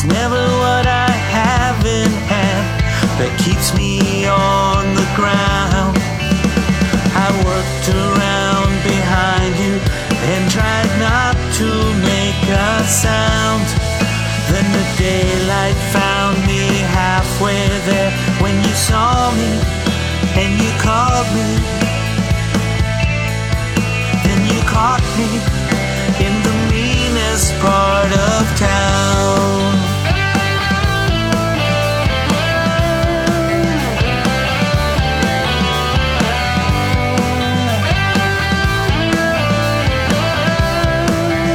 It's never what I have in hand that keeps me on the ground. I worked around behind you and tried not to make a sound. Then the daylight found me halfway there when you saw me and you called me. Then you caught me in the meanest part of town.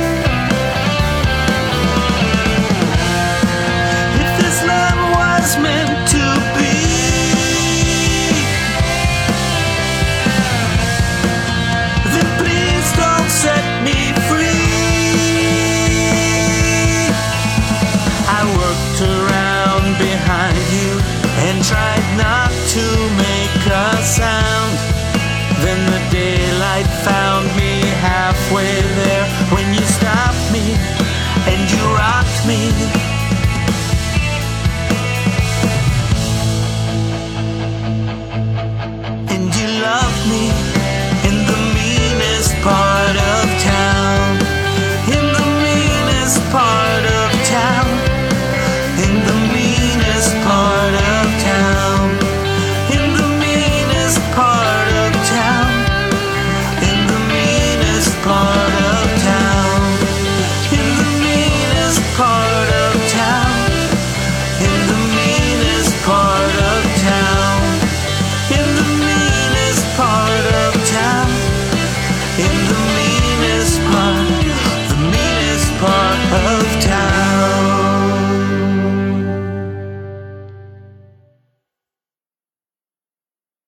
If this love was meant